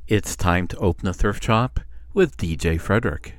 It's time to open the thrift shop with DJ Frederick.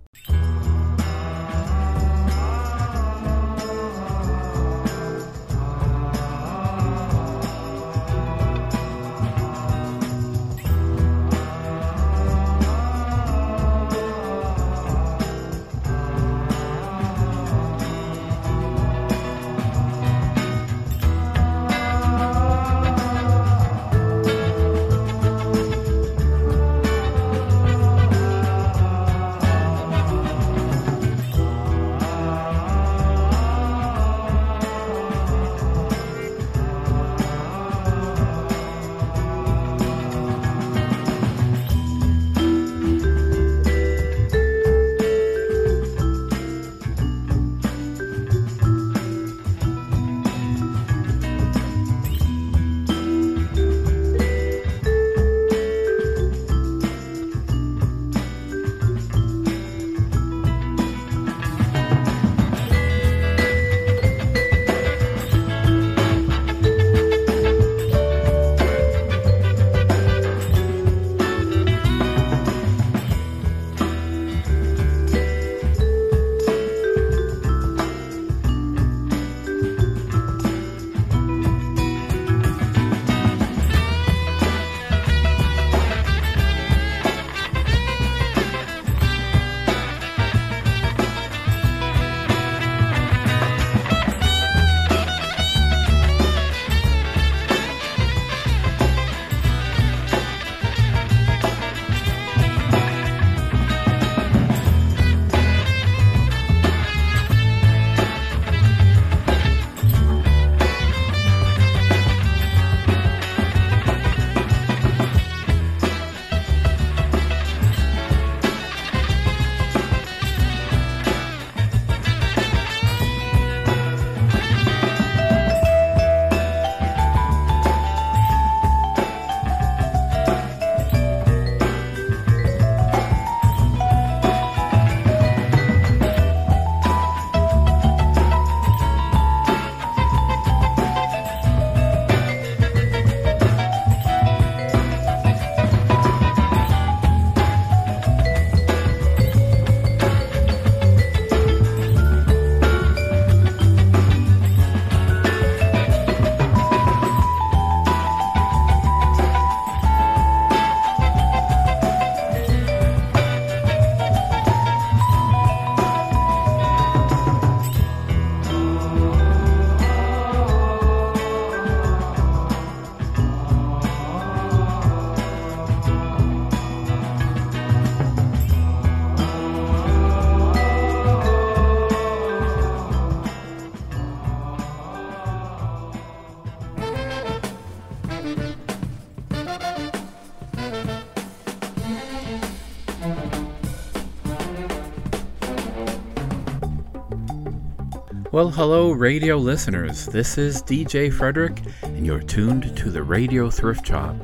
Well, hello, radio listeners. This is DJ Frederick, and you're tuned to the Radio Thrift Shop.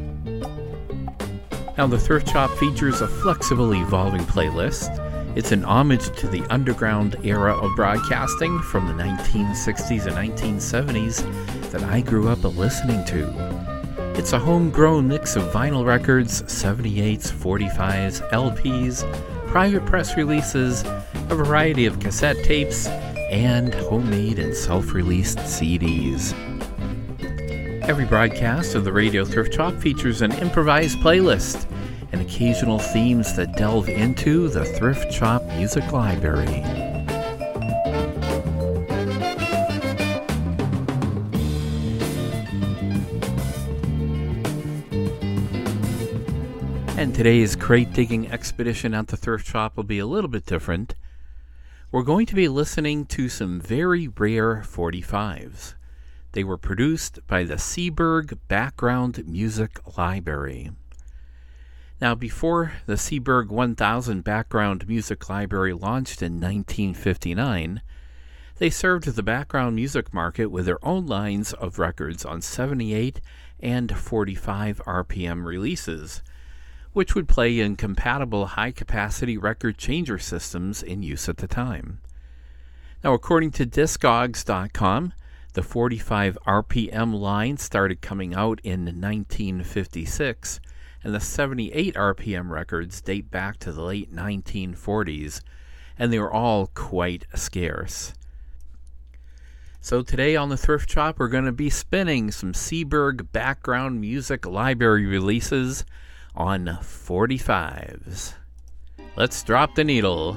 Now, the Thrift Shop features a flexible, evolving playlist. It's an homage to the underground era of broadcasting from the 1960s and 1970s that I grew up listening to. It's a homegrown mix of vinyl records, 78s, 45s, LPs, private press releases, a variety of cassette tapes, and homemade and self-released CDs. Every broadcast of the Radio Thrift Shop features an improvised playlist and occasional themes that delve into the Thrift Shop music library. And today's crate digging expedition at the Thrift Shop will be a little bit different. We're going to be listening to some very rare 45s. They were produced by the Seeburg Background Music Library. Now, before the Seeburg 1000 Background Music Library launched in 1959, they served the background music market with their own lines of records on 78 and 45 RPM releases, which would play in compatible high-capacity record changer systems in use at the time. Now, according to Discogs.com, the 45 RPM line started coming out in 1956, and the 78 RPM records date back to the late 1940s, and they were all quite scarce. So today on the Thrift Shop, we're going to be spinning some Seeburg background music library releases on 45s. Let's drop the needle.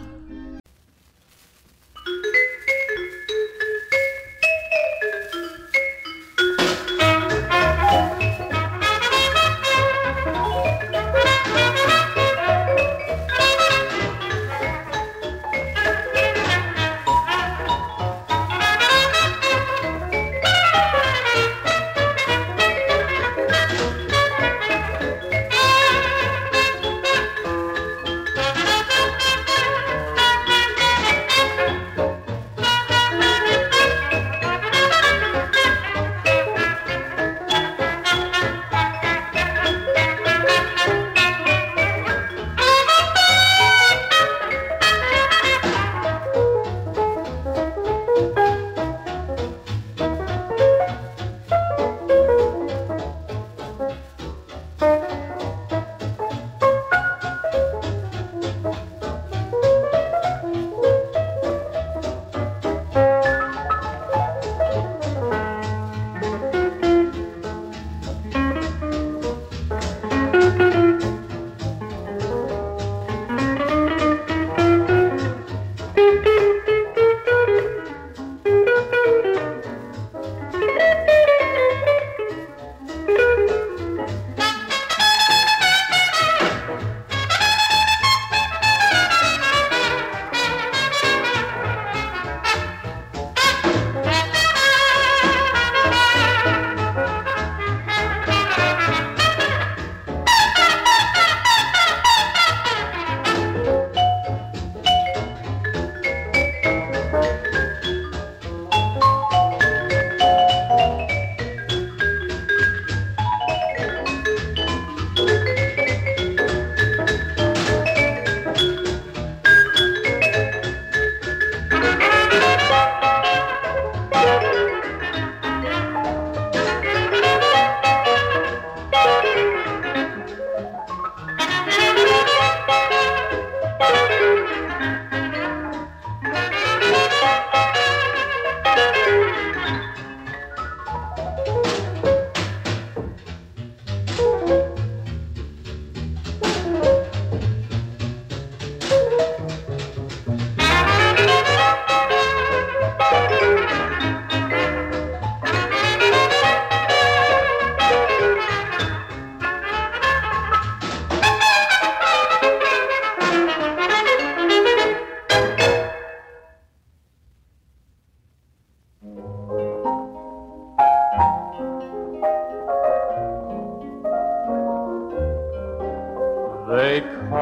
They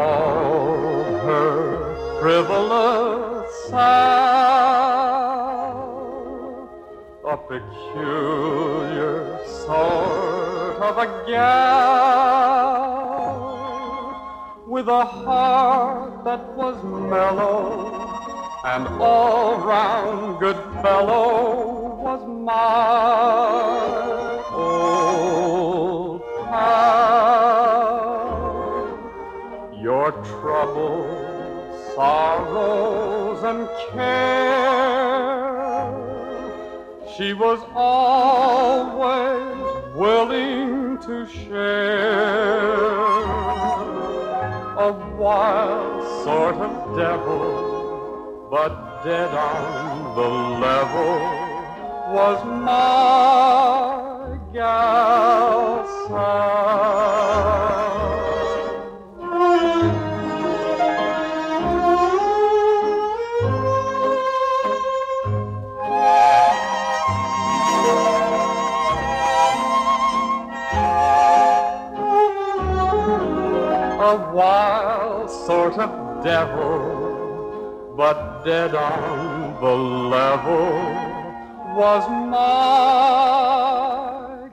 call her frivolous Sal, a peculiar sort of a gal, with a heart that was mellow, and all-round good fellow was my old pal. Your troubles, sorrows, and care, she was always willing to share. A wild sort of devil, but dead on the level, was my gal Sal. A wild sort of devil, but dead on the level, was my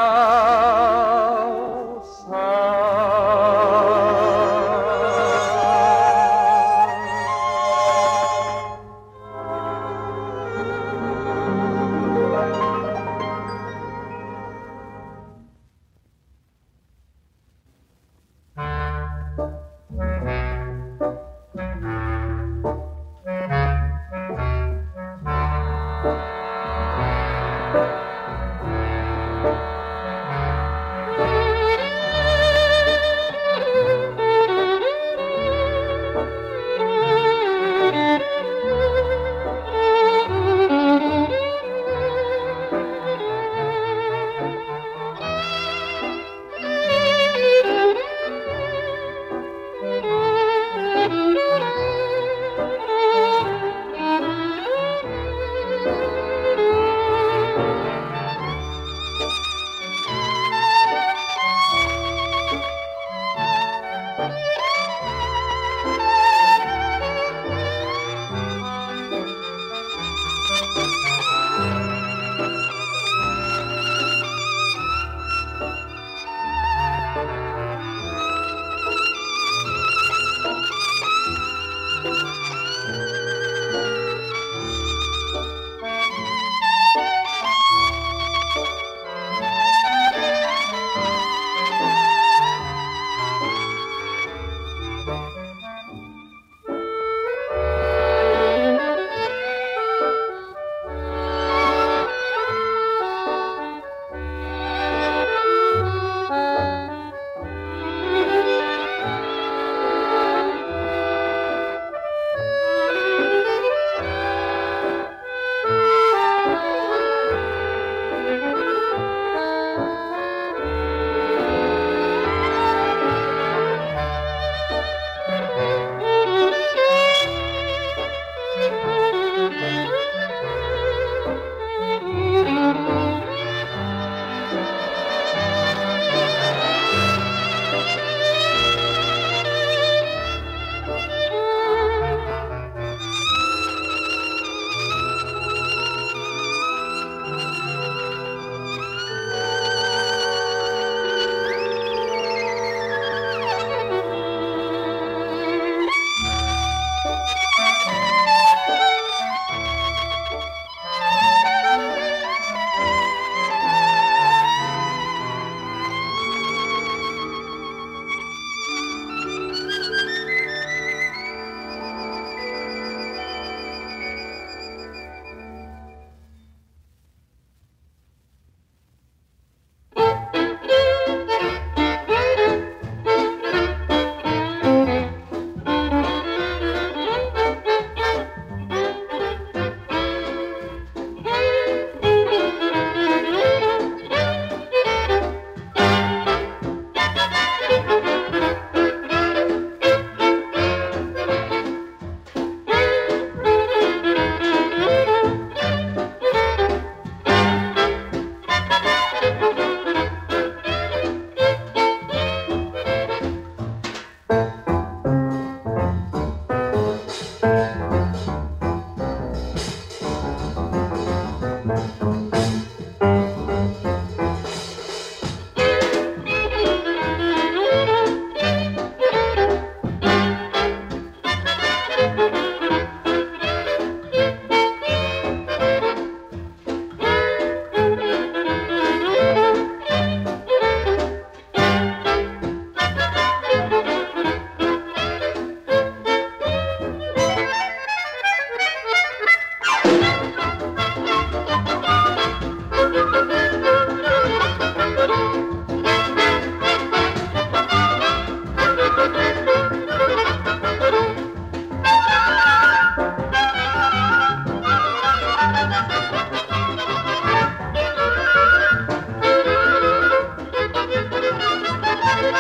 gal Sal.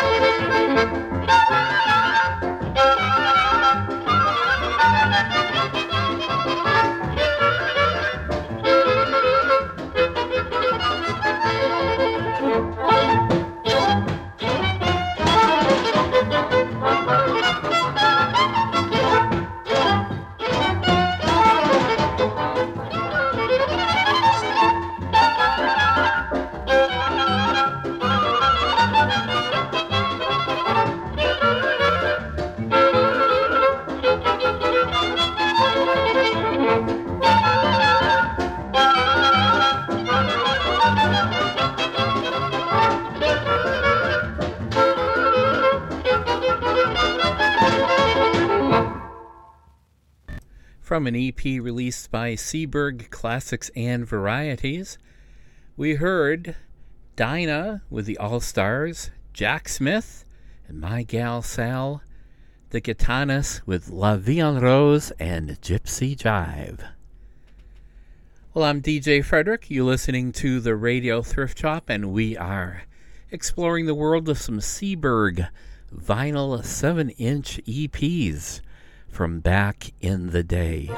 From an EP released by Seaberg Classics and Varieties, we heard Dinah with the All-Stars, Jack Smith and My Gal Sal, the Gitanas with La Vie en Rose and Gypsy Jive. Well, I'm DJ Frederick. You're listening to the Radio Thrift Shop, and we are exploring the world of some Seaberg vinyl 7-inch EPs from back in the day.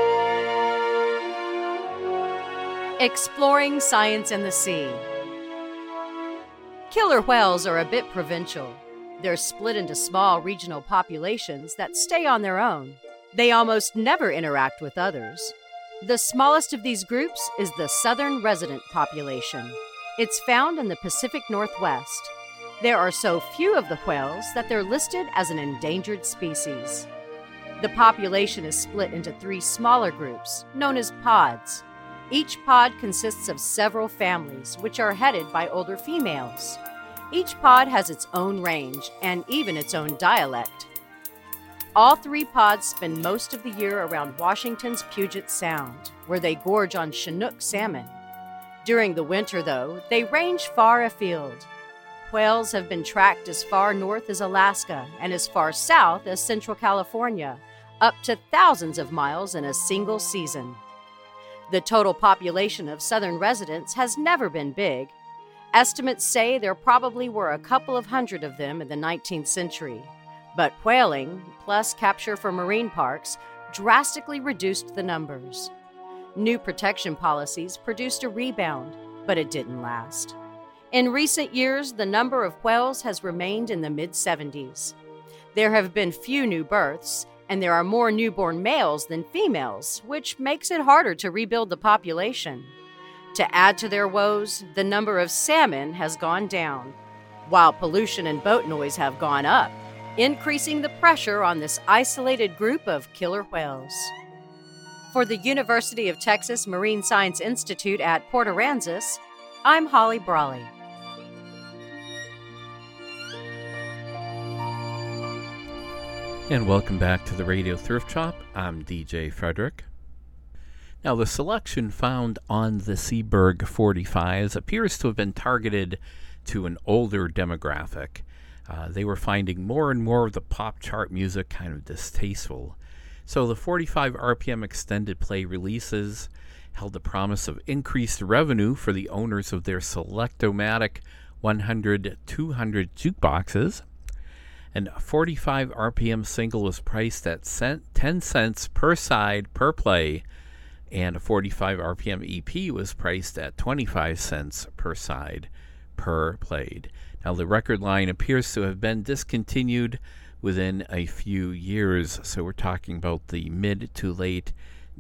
Exploring science in the sea. Killer whales are a bit provincial. They're split into small regional populations that stay on their own. They almost never interact with others. The smallest of these groups is the southern resident population. It's found in the Pacific Northwest. There are so few of the whales that they're listed as an endangered species. The population is split into 3 smaller groups, known as pods. Each pod consists of several families, which are headed by older females. Each pod has its own range and even its own dialect. All 3 pods spend most of the year around Washington's Puget Sound, where they gorge on Chinook salmon. During the winter, though, they range far afield. Whales have been tracked as far north as Alaska and as far south as Central California, up to thousands of miles in a single season. The total population of southern residents has never been big. Estimates say there probably were a couple of hundred of them in the 19th century. But whaling, plus capture for marine parks, drastically reduced the numbers. New protection policies produced a rebound, but it didn't last. In recent years, the number of whales has remained in the mid-70s. There have been few new births, and there are more newborn males than females, which makes it harder to rebuild the population. To add to their woes, the number of salmon has gone down, while pollution and boat noise have gone up, increasing the pressure on this isolated group of killer whales. For the University of Texas Marine Science Institute at Port Aransas, I'm Holly Brawley. And welcome back to the Radio Thrift Shop. I'm DJ Frederick. Now, the selection found on the Seaberg 45s appears to have been targeted to an older demographic. They were finding more and more of the pop chart music kind of distasteful. So the 45 RPM extended play releases held the promise of increased revenue for the owners of their Selectomatic 100-200 jukeboxes. And a 45 RPM single was priced at 10 cents per side per play, and a 45 RPM EP was priced at 25 cents per side per played. Now, the record line appears to have been discontinued within a few years, so we're talking about the mid to late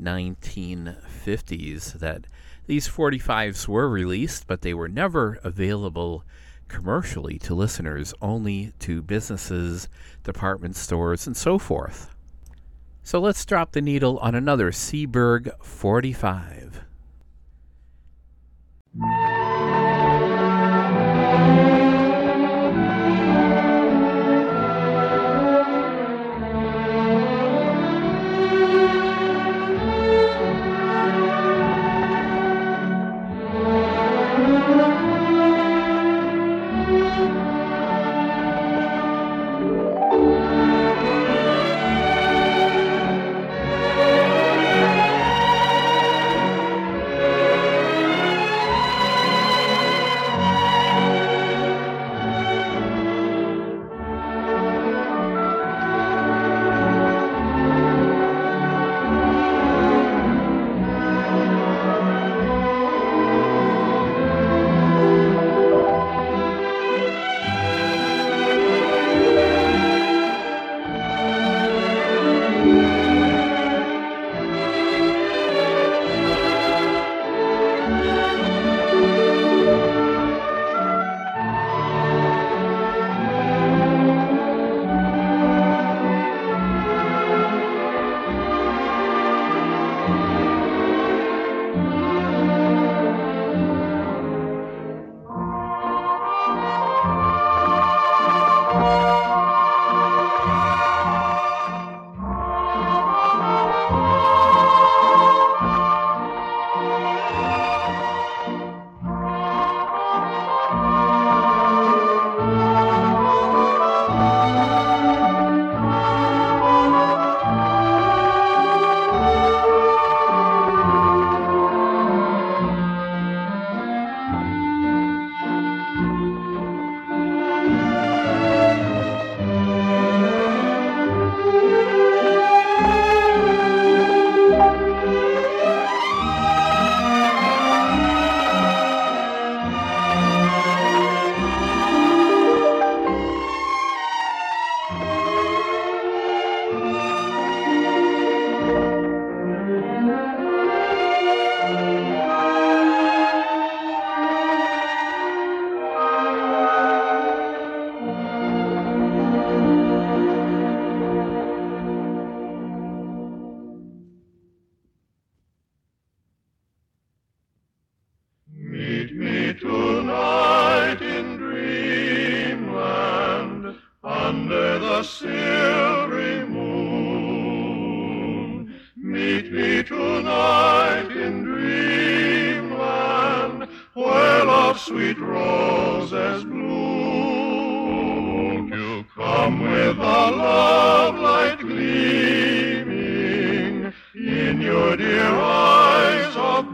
1950s that these 45s were released, but they were never available commercially to listeners, only to businesses, department stores, and so forth. So let's drop the needle on another Seaberg 45. under the silvery moon. Meet me tonight in dreamland, where love's sweet roses bloom. You come with the love light gleaming in your dear eyes of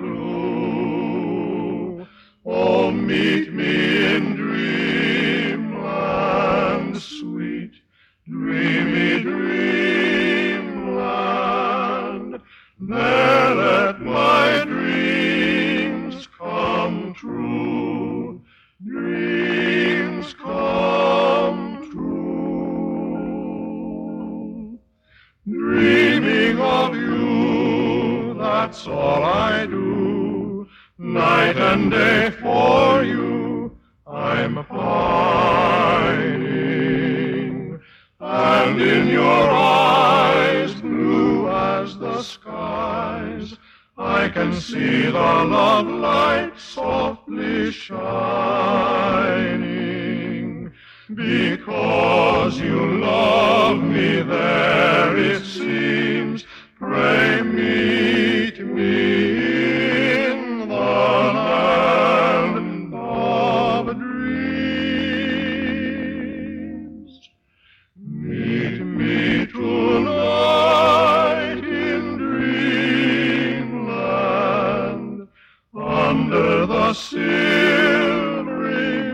blue. Oh, meet me in dreamland, sweet, dreamy dreamland. There let my dreams come true, dreams come true. Dreaming of you, that's all I do. Night and day for you, I'm pining. And in your eyes, blue as the skies, I can see the love light softly shining. Because you love me there, it seems. Pray meet me in the land of dreams. Meet me tonight in dreamland, under the silvery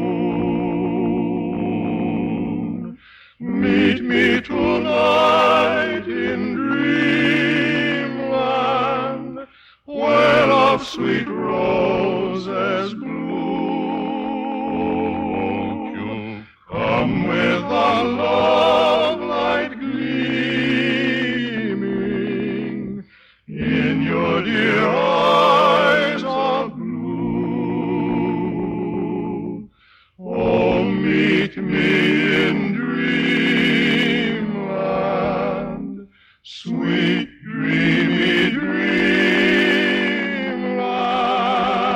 moon. Meet me tonight in dreamland, where love's sweet roses bloom. You come with the love light gleaming in your dear eyes of blue. Oh, meet me in dreamland, sweet dreamy dreamland.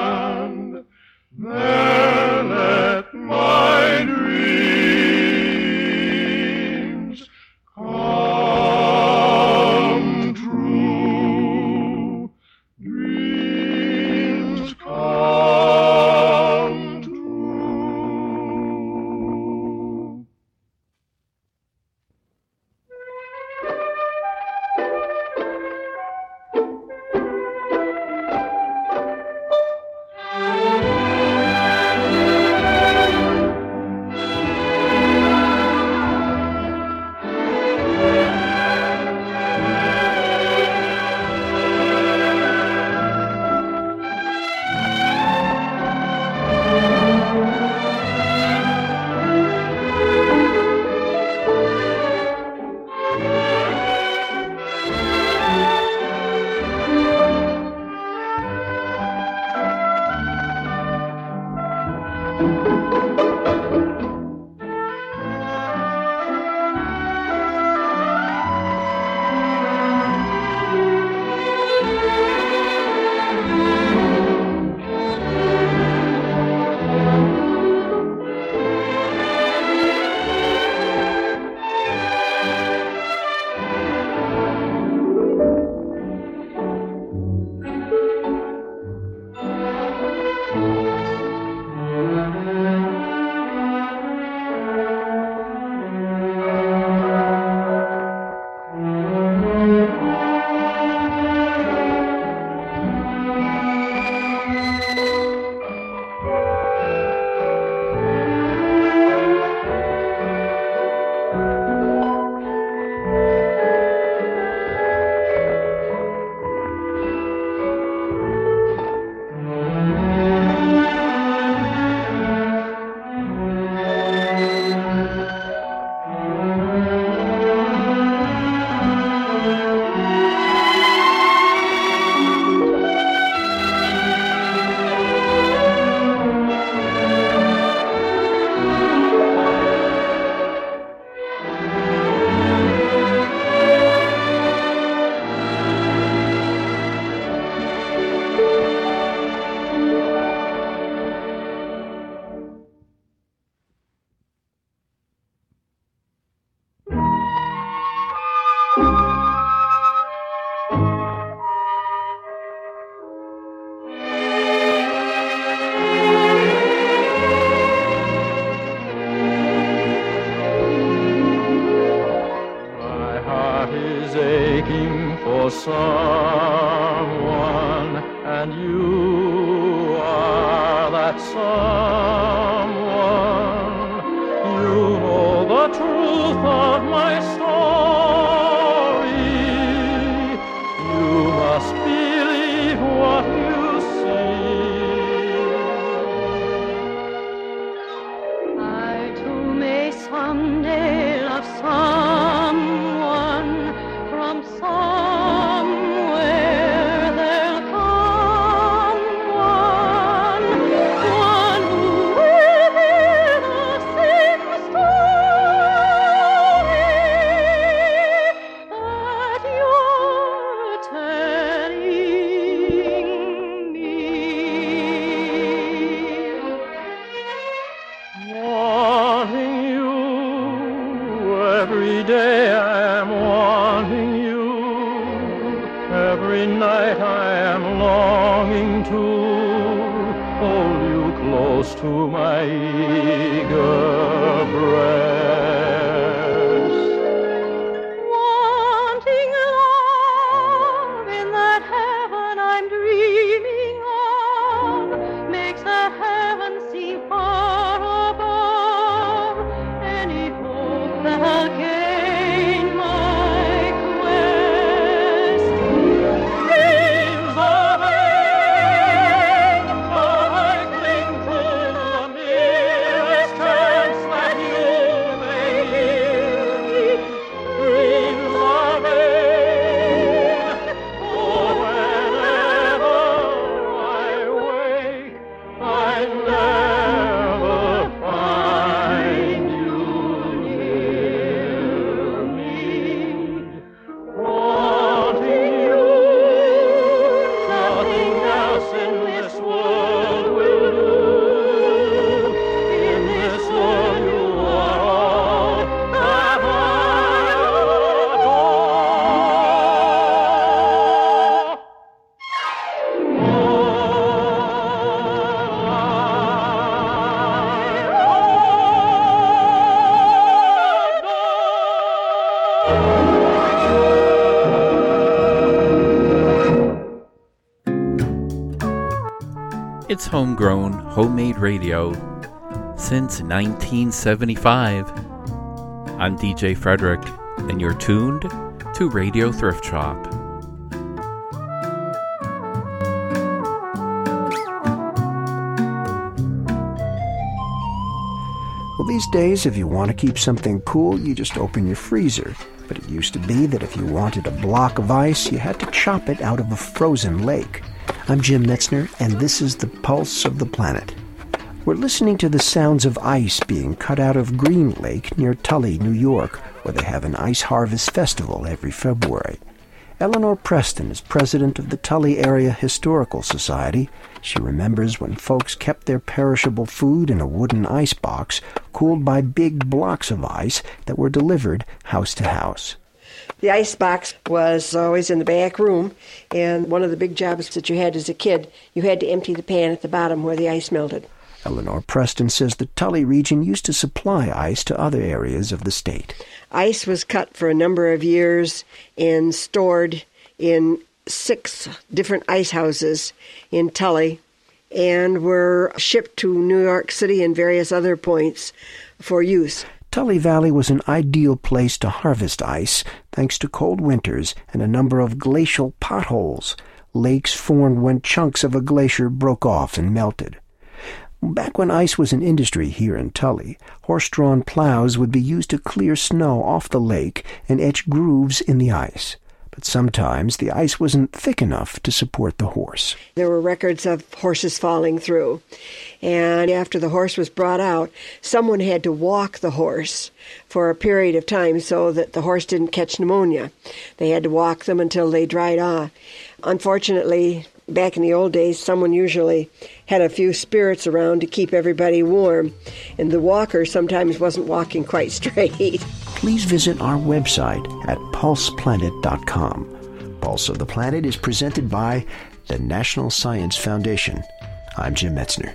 know someone, and you are that someone. You know the truth of my story. You must believe what you see. I too may someday love someone from somewhere. There'll come one who will hear the same story that you're telling me. Wanting you every day, I'm wanting you. Every night I am longing to hold you close to my eager breast. Wanting love in that heaven I'm dreaming of makes the heaven seem far above any hope that I'll gain my quest. Dreams are vain, but I cling to the merest chance that you may hear me. Dreams are vain, for whenever I wake, I never find you near me. Wanting you, nothing else in this world will do. In this world you are all that I It's homegrown, homemade radio since 1975. I'm DJ Frederick, and you're tuned to Radio Thrift Shop. Well, these days, if you want to keep something cool, you just open your freezer. But it used to be that if you wanted a block of ice, you had to chop it out of a frozen lake. I'm Jim Metzner, and this is the Pulse of the Planet. We're listening to the sounds of ice being cut out of Green Lake near Tully, New York, where they have an ice harvest festival every February. Eleanor Preston is president of the Tully Area Historical Society. She remembers when folks kept their perishable food in a wooden ice box, cooled by big blocks of ice that were delivered house to house. The ice box was always in the back room, and one of the big jobs that you had as a kid, you had to empty the pan at the bottom where the ice melted. Eleanor Preston says the Tully region used to supply ice to other areas of the state. Ice was cut for a number of years and stored in 6 different ice houses in Tully and were shipped to New York City and various other points for use. Tully Valley was an ideal place to harvest ice thanks to cold winters and a number of glacial potholes, lakes formed when chunks of a glacier broke off and melted. Back when ice was an industry here in Tully, horse-drawn plows would be used to clear snow off the lake and etch grooves in the ice. But sometimes the ice wasn't thick enough to support the horse. There were records of horses falling through. And after the horse was brought out, someone had to walk the horse for a period of time so that the horse didn't catch pneumonia. They had to walk them until they dried off. Unfortunately, back in the old days, someone usually had a few spirits around to keep everybody warm, and the walker sometimes wasn't walking quite straight. Please visit our website at pulseplanet.com. Pulse of the Planet is presented by the National Science Foundation. I'm Jim Metzner.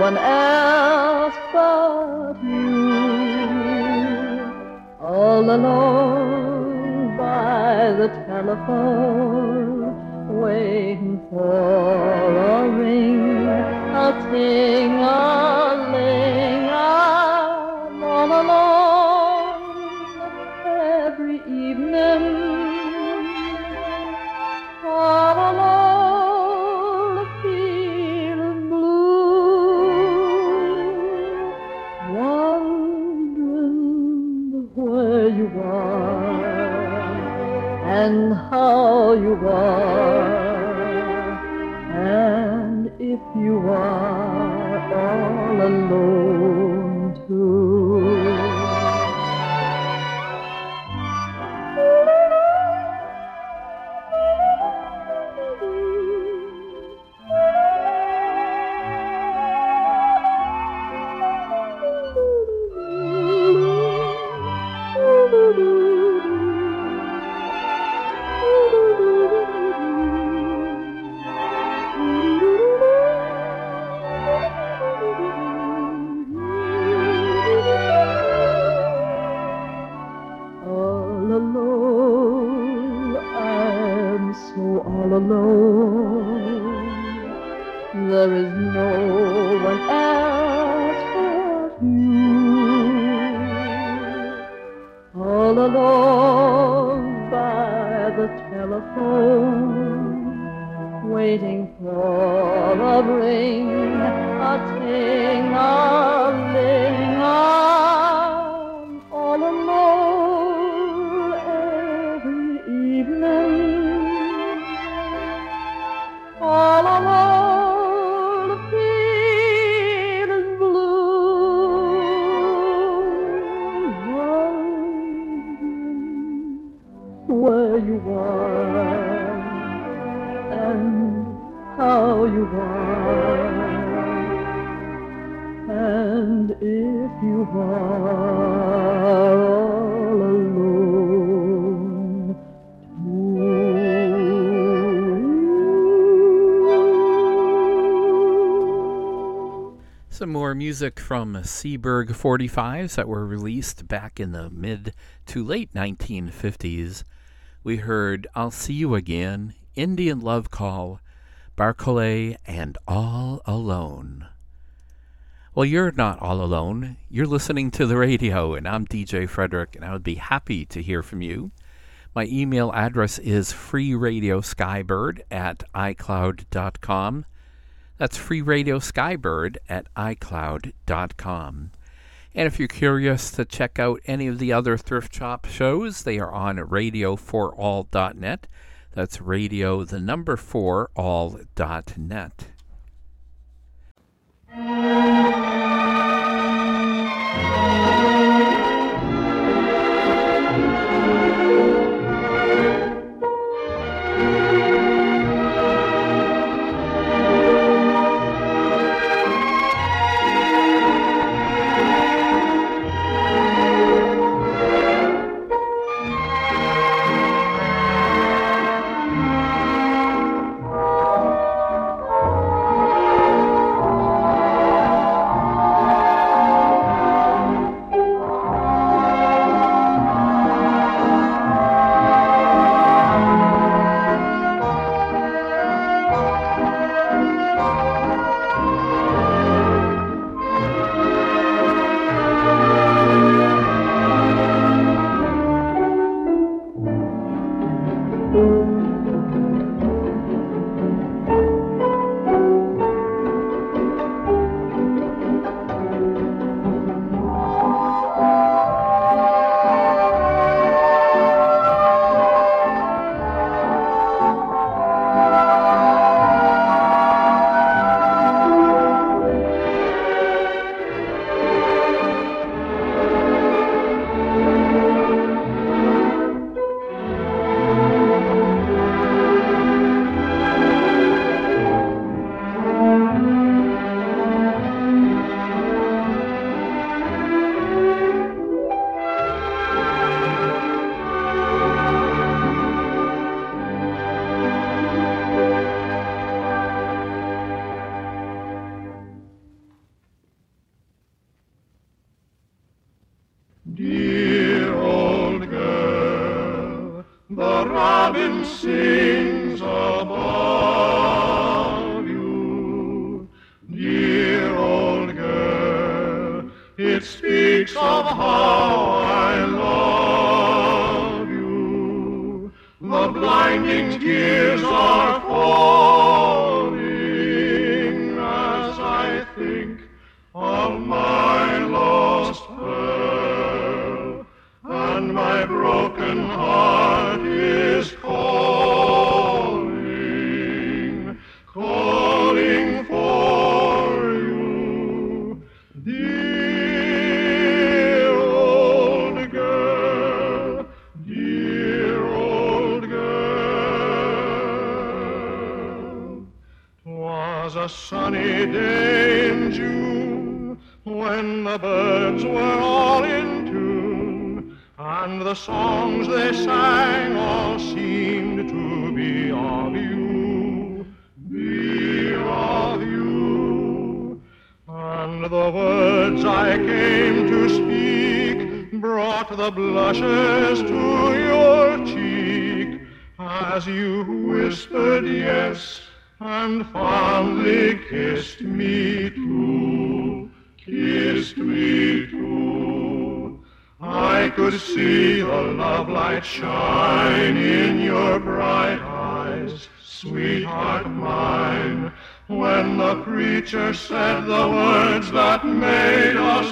one else but you. All alone by the telephone, waiting for a ring, a ting-a-ling. I'm all alone every evening, all alone feeling blue, wondering where you are and how you are, and if you are all alone too. All alone, I'm so all alone. There is no one else but you. All alone by the telephone, waiting for a ring, a ting-a-ling. I'm all alone every evening, all alone feeling blue, wondering where you are and how you are, and if you are all alone too. Some more music from Seeburg 45s that were released back in the mid to late 1950s. We heard I'll See You Again, Indian Love Call, Barclay, and All Alone. Well, you're not all alone. You're listening to the radio, and I'm DJ Frederick, and I would be happy to hear from you. My email address is freeradioskybird@icloud.com. That's freeradioskybird@icloud.com. And if you're curious to check out any of the other Thrift Shop shows, they are on radio4all.net. That's radio, the number 4all.net. Dear old girl, the robin sings above you. Dear old girl, it speaks of how I love you. The blinding tears are falling as I think of my lost pearl, and my broken heart is calling, calling for you. Dear old girl, dear old girl. 'Twas a sunny day in June, when the birds were all in tune, and the songs they sang all seemed to be of you, be of you. And the words I came to speak brought the blushes to your cheek, as you whispered yes, and fondly kissed me too, kissed me too. I could see the love light shine in your bright eyes, sweetheart mine, when the preacher said the words that made us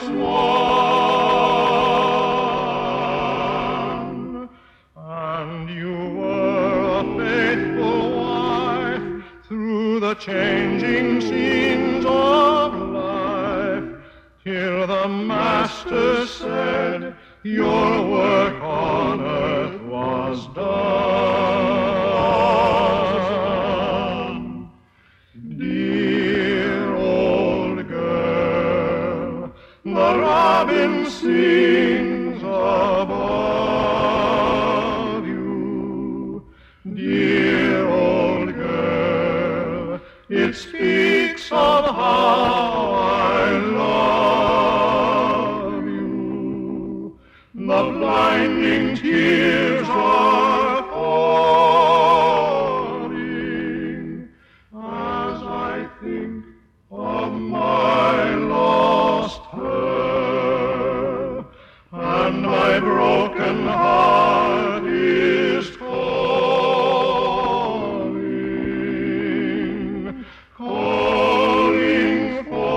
one. And you were a faithful wife through the changing scenes of life, till the Master said your work on earth was done. Dear old girl, the robin sings above you. Dear old girl, it speaks of how I love you. The blinding tears are falling as I think of my lost her, and my broken heart is calling, calling for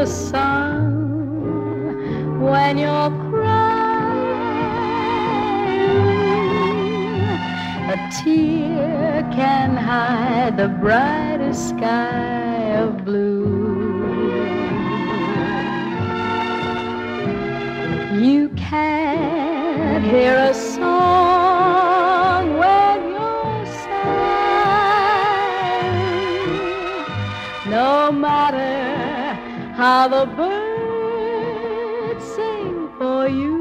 the sun when you're crying. A tear can hide the brightest sky of blue. You can't hear a song when you're sighing, no matter how the birds sing for you.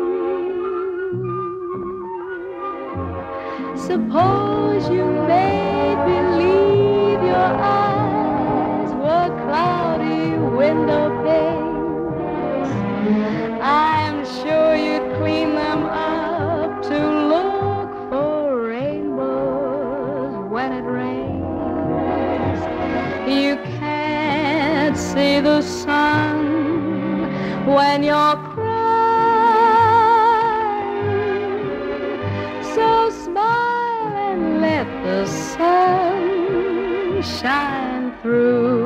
Suppose you made believe your eyes were cloudy window panes. I'm sure you'd clean them up to look for rainbows when it rains. You can't see the sun when you're crying, so smile and let the sun shine through.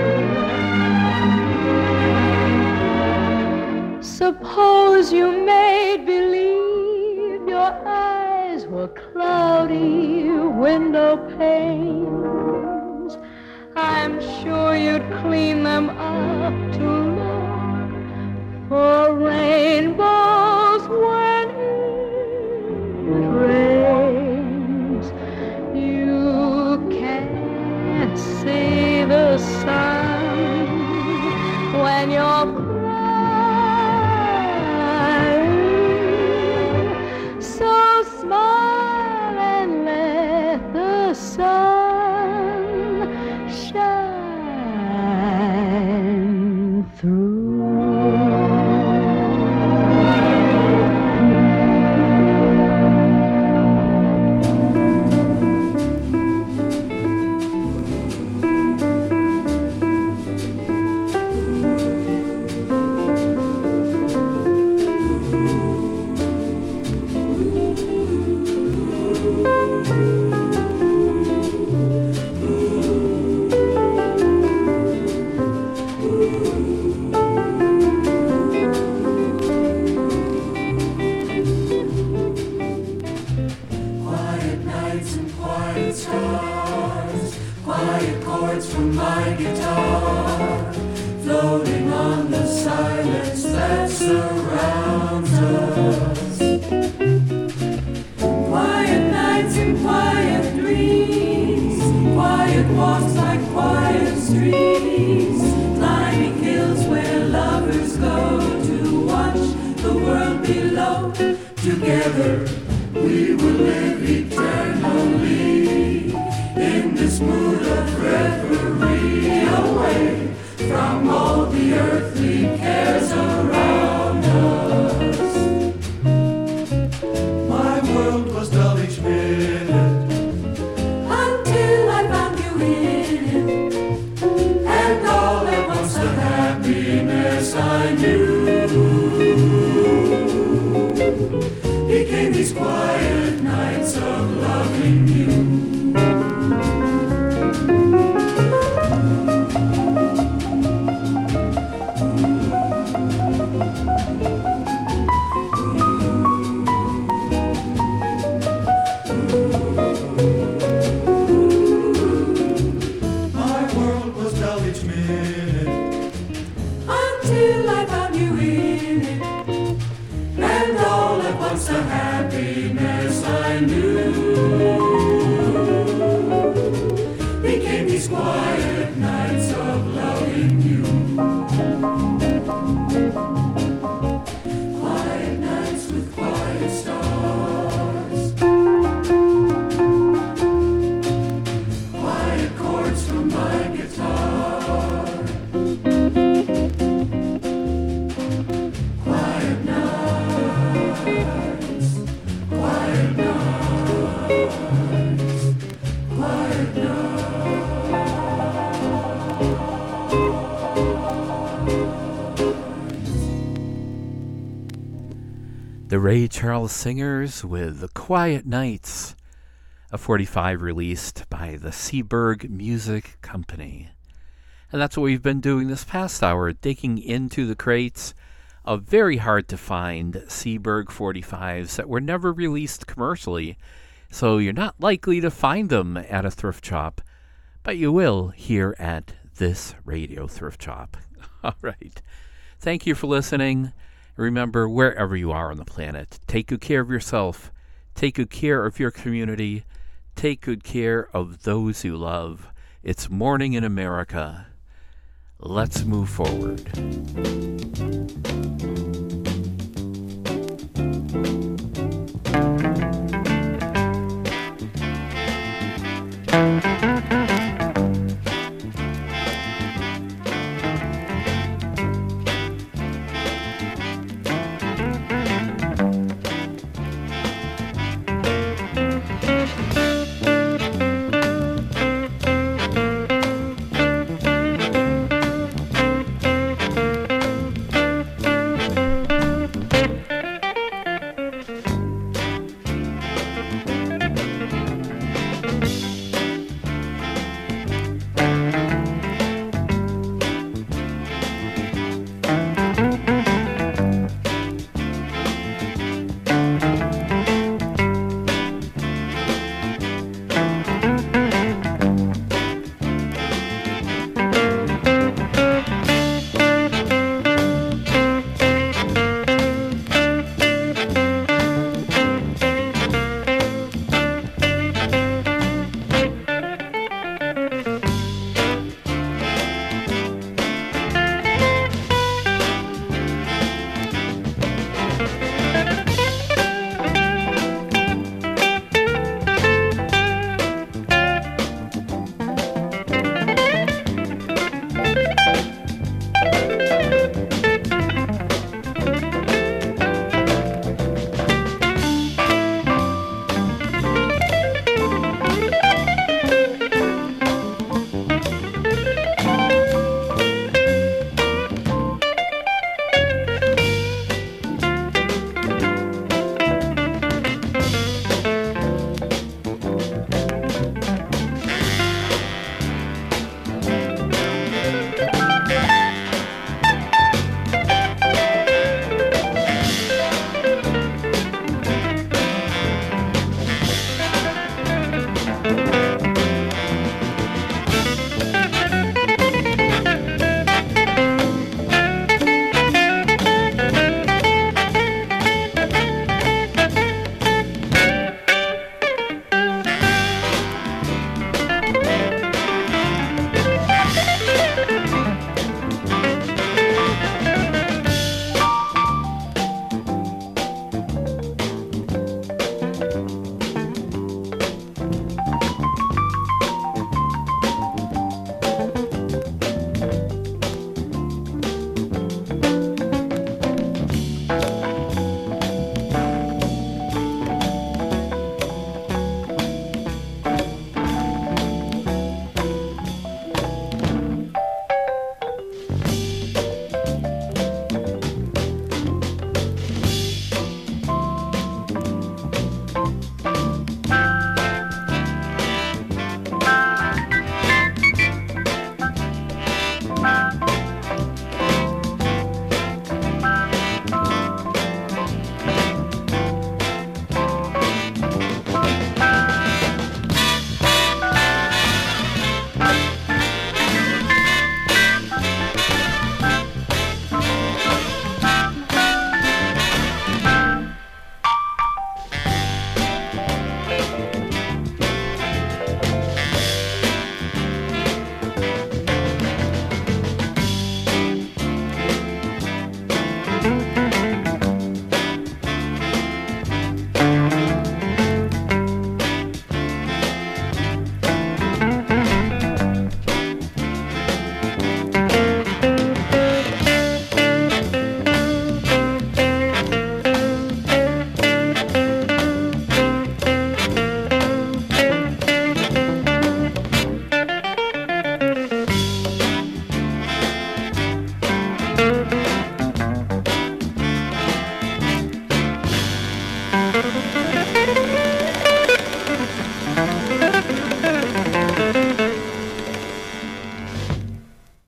Suppose you made believe your eyes were cloudy window panes. I'm sure you'd clean them up to look for rainbows when it rains. You can't see the sun when you're crying, so smile and let the sun shine through. The Ray Charles Singers with The Quiet Nights, a 45 released by the Seaberg Music Company. And that's what we've been doing this past hour, digging into the crates of very hard to find Seeburg 45s that were never released commercially. So you're not likely to find them at a thrift shop, but you will here at this radio thrift shop. All right. Thank you for listening. Remember, wherever you are on the planet, take good care of yourself. Take good care of your community. Take good care of those you love. It's morning in America. Let's move forward.